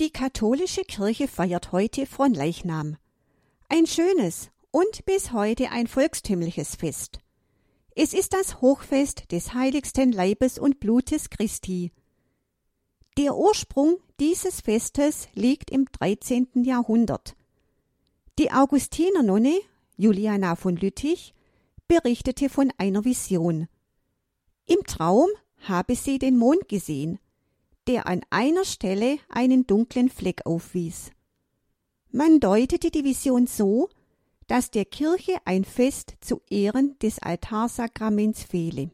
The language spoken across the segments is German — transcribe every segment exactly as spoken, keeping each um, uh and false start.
Die katholische Kirche feiert heute Fronleichnam. Ein schönes und bis heute ein volkstümliches Fest. Es ist das Hochfest des heiligsten Leibes und Blutes Christi. Der Ursprung dieses Festes liegt im dreizehnten Jahrhundert. Die Augustinernonne Juliana von Lüttich berichtete von einer Vision. Im Traum habe sie den Mond gesehen, der an einer Stelle einen dunklen Fleck aufwies. Man deutete die Vision so, dass der Kirche ein Fest zu Ehren des Altarsakraments fehle.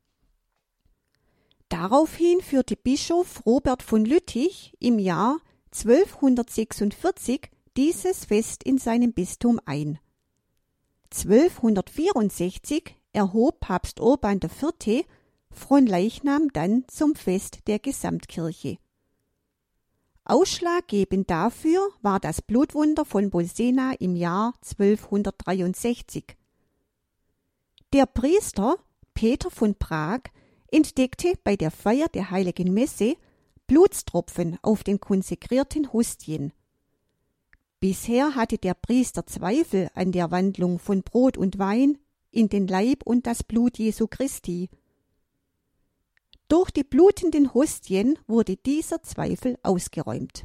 Daraufhin führte Bischof Robert von Lüttich im Jahr zwölfhundertsechsundvierzig dieses Fest in seinem Bistum ein. zwölfhundertvierundsechzig erhob Papst Urban der Vierte Fronleichnam dann zum Fest der Gesamtkirche. Ausschlaggebend dafür war das Blutwunder von Bolsena im Jahr zwölfhundertdreiundsechzig. Der Priester Peter von Prag entdeckte bei der Feier der Heiligen Messe Blutstropfen auf den konsekrierten Hostien. Bisher hatte der Priester Zweifel an der Wandlung von Brot und Wein in den Leib und das Blut Jesu Christi. Durch die blutenden Hostien wurde dieser Zweifel ausgeräumt.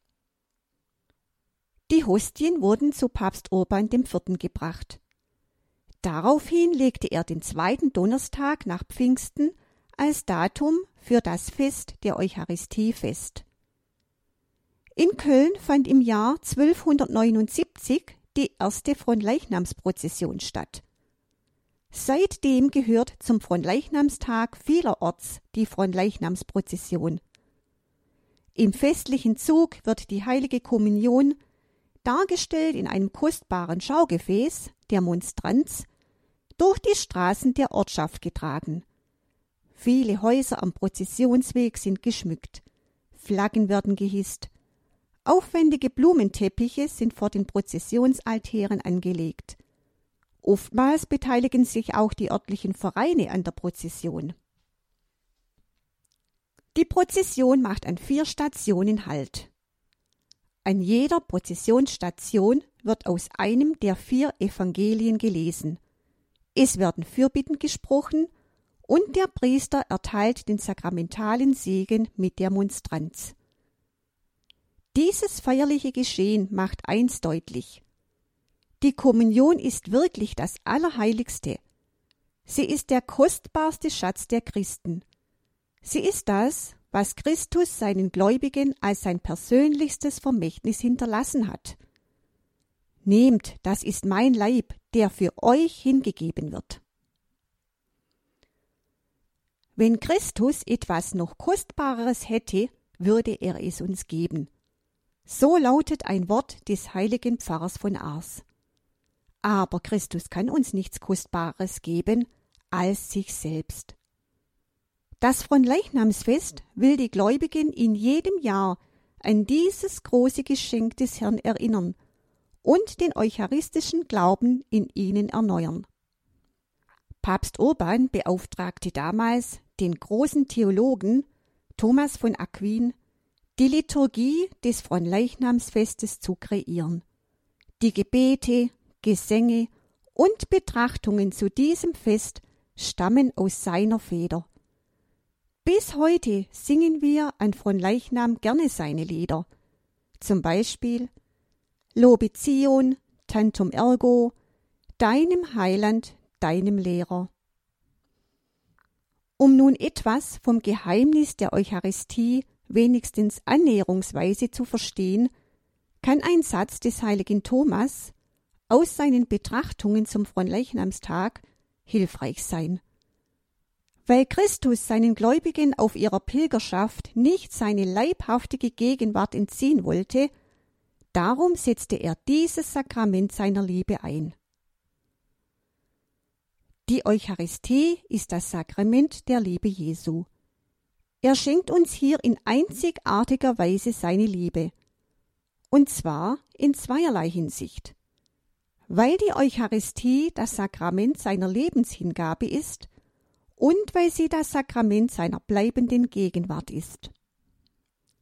Die Hostien wurden zu Papst Urban der Vierte gebracht. Daraufhin legte er den zweiten Donnerstag nach Pfingsten als Datum für das Fest der Eucharistie fest. In Köln fand im Jahr zwölfhundertneunundsiebzig die erste Fronleichnamsprozession statt. Seitdem gehört zum Fronleichnamstag vielerorts die Fronleichnamsprozession. Im festlichen Zug wird die heilige Kommunion, dargestellt in einem kostbaren Schaugefäß, der Monstranz, durch die Straßen der Ortschaft getragen. Viele Häuser am Prozessionsweg sind geschmückt, Flaggen werden gehisst, aufwendige Blumenteppiche sind vor den Prozessionsaltären angelegt. Oftmals beteiligen sich auch die örtlichen Vereine an der Prozession. Die Prozession macht an vier Stationen Halt. An jeder Prozessionsstation wird aus einem der vier Evangelien gelesen. Es werden Fürbitten gesprochen und der Priester erteilt den sakramentalen Segen mit der Monstranz. Dieses feierliche Geschehen macht eins deutlich: Die Kommunion ist wirklich das Allerheiligste. Sie ist der kostbarste Schatz der Christen. Sie ist das, was Christus seinen Gläubigen als sein persönlichstes Vermächtnis hinterlassen hat. Nehmt, das ist mein Leib, der für euch hingegeben wird. Wenn Christus etwas noch Kostbareres hätte, würde er es uns geben. So lautet ein Wort des heiligen Pfarrers von Ars. Aber Christus kann uns nichts Kostbares geben als sich selbst. Das Fronleichnamsfest will die Gläubigen in jedem Jahr an dieses große Geschenk des Herrn erinnern und den eucharistischen Glauben in ihnen erneuern. Papst Urban beauftragte damals den großen Theologen Thomas von Aquin, die Liturgie des Fronleichnamsfestes zu kreieren. Die Gebete, Gesänge und Betrachtungen zu diesem Fest stammen aus seiner Feder. Bis heute singen wir an Fronleichnam gerne seine Lieder, zum Beispiel Lobe Zion, Tantum Ergo, deinem Heiland, deinem Lehrer. Um nun etwas vom Geheimnis der Eucharistie wenigstens annäherungsweise zu verstehen, kann ein Satz des heiligen Thomas aus seinen Betrachtungen zum Fronleichnamstag hilfreich sein. Weil Christus seinen Gläubigen auf ihrer Pilgerschaft nicht seine leibhaftige Gegenwart entziehen wollte, darum setzte er dieses Sakrament seiner Liebe ein. Die Eucharistie ist das Sakrament der Liebe Jesu. Er schenkt uns hier in einzigartiger Weise seine Liebe, und zwar in zweierlei Hinsicht. Weil die Eucharistie das Sakrament seiner Lebenshingabe ist und weil sie das Sakrament seiner bleibenden Gegenwart ist.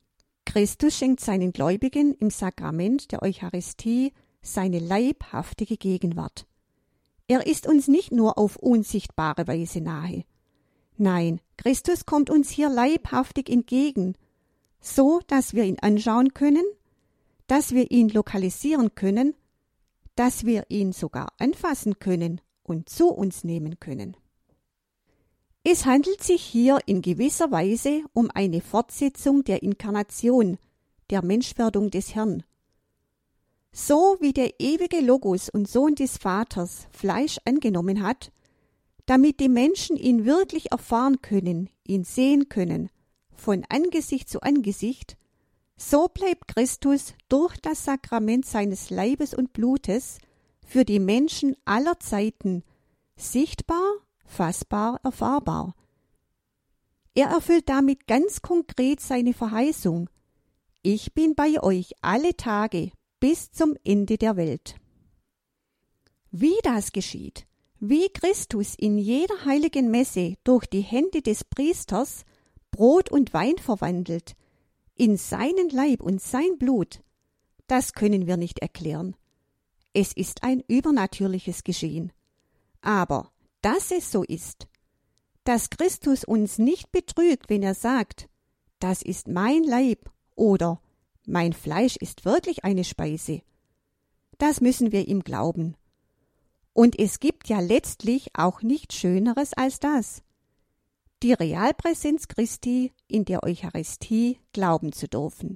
Christus schenkt seinen Gläubigen im Sakrament der Eucharistie seine leibhaftige Gegenwart. Er ist uns nicht nur auf unsichtbare Weise nahe. Nein, Christus kommt uns hier leibhaftig entgegen, so dass wir ihn anschauen können, dass wir ihn lokalisieren können, dass wir ihn sogar anfassen können und zu uns nehmen können. Es handelt sich hier in gewisser Weise um eine Fortsetzung der Inkarnation, der Menschwerdung des Herrn. So wie der ewige Logos und Sohn des Vaters Fleisch angenommen hat, damit die Menschen ihn wirklich erfahren können, ihn sehen können, von Angesicht zu Angesicht, so bleibt Christus durch das Sakrament seines Leibes und Blutes für die Menschen aller Zeiten sichtbar, fassbar, erfahrbar. Er erfüllt damit ganz konkret seine Verheißung: Ich bin bei euch alle Tage bis zum Ende der Welt. Wie das geschieht, wie Christus in jeder heiligen Messe durch die Hände des Priesters Brot und Wein verwandelt, in seinen Leib und sein Blut, das können wir nicht erklären. Es ist ein übernatürliches Geschehen. Aber dass es so ist, dass Christus uns nicht betrügt, wenn er sagt, das ist mein Leib oder mein Fleisch ist wirklich eine Speise, das müssen wir ihm glauben. Und es gibt ja letztlich auch nichts Schöneres als das, die Realpräsenz Christi in der Eucharistie glauben zu dürfen.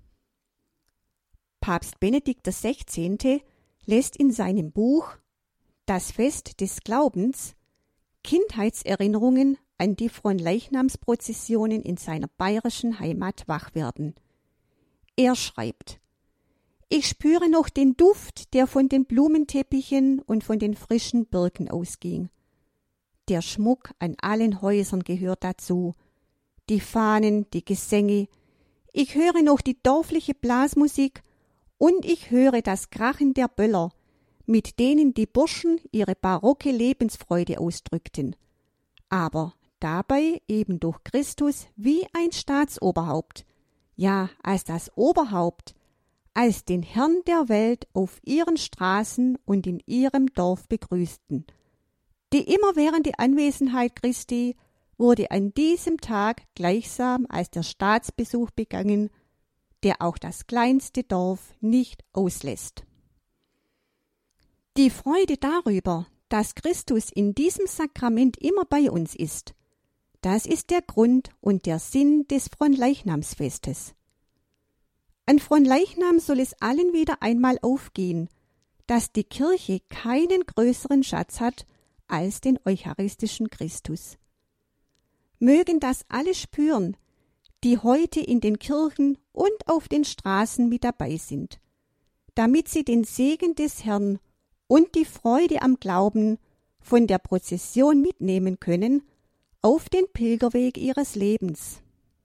Papst Benedikt der Sechzehnte lässt in seinem Buch Das Fest des Glaubens Kindheitserinnerungen an die Fronleichnamsprozessionen in seiner bayerischen Heimat wach werden. Er schreibt: Ich spüre noch den Duft, der von den Blumenteppichen und von den frischen Birken ausging. Der Schmuck an allen Häusern gehört dazu, die Fahnen, die Gesänge. Ich höre noch die dorfliche Blasmusik und ich höre das Krachen der Böller, mit denen die Burschen ihre barocke Lebensfreude ausdrückten, aber dabei eben durch Christus wie ein Staatsoberhaupt, ja als das Oberhaupt, als den Herrn der Welt auf ihren Straßen und in ihrem Dorf begrüßten. Die immerwährende Anwesenheit Christi wurde an diesem Tag gleichsam als der Staatsbesuch begangen, der auch das kleinste Dorf nicht auslässt. Die Freude darüber, dass Christus in diesem Sakrament immer bei uns ist, das ist der Grund und der Sinn des Fronleichnamsfestes. An Fronleichnam soll es allen wieder einmal aufgehen, dass die Kirche keinen größeren Schatz hat als den eucharistischen Christus. Mögen das alle spüren, die heute in den Kirchen und auf den Straßen mit dabei sind, damit sie den Segen des Herrn und die Freude am Glauben von der Prozession mitnehmen können auf den Pilgerweg ihres Lebens.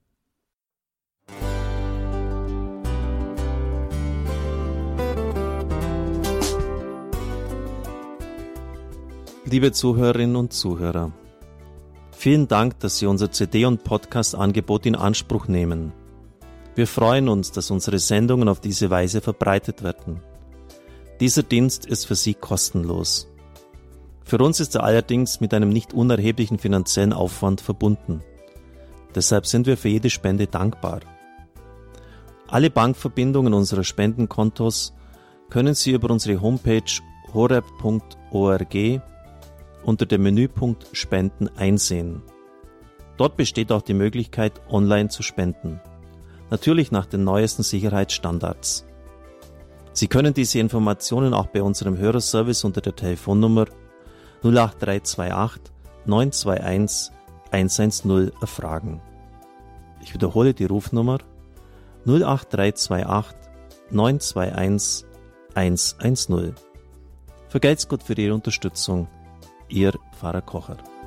Liebe Zuhörerinnen und Zuhörer, vielen Dank, dass Sie unser C D- und Podcast-Angebot in Anspruch nehmen. Wir freuen uns, dass unsere Sendungen auf diese Weise verbreitet werden. Dieser Dienst ist für Sie kostenlos. Für uns ist er allerdings mit einem nicht unerheblichen finanziellen Aufwand verbunden. Deshalb sind wir für jede Spende dankbar. Alle Bankverbindungen unserer Spendenkontos können Sie über unsere Homepage horeb punkt org unter dem Menüpunkt Spenden einsehen. Dort besteht auch die Möglichkeit, online zu spenden. Natürlich nach den neuesten Sicherheitsstandards. Sie können diese Informationen auch bei unserem Hörerservice unter der Telefonnummer null acht drei zwei acht neun zwei eins eins eins null erfragen. Ich wiederhole die Rufnummer null acht drei zwei acht neun zwei eins eins eins null. Vergelt's Gott für Ihre Unterstützung. Ihr Pfarrer Kocher.